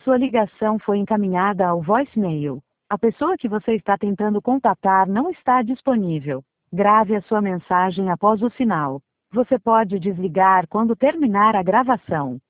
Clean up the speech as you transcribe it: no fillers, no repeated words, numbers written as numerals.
Sua ligação foi encaminhada ao voicemail. A pessoa que você está tentando contatar não está disponível. Grave a sua mensagem após o sinal. Você pode desligar quando terminar a gravação.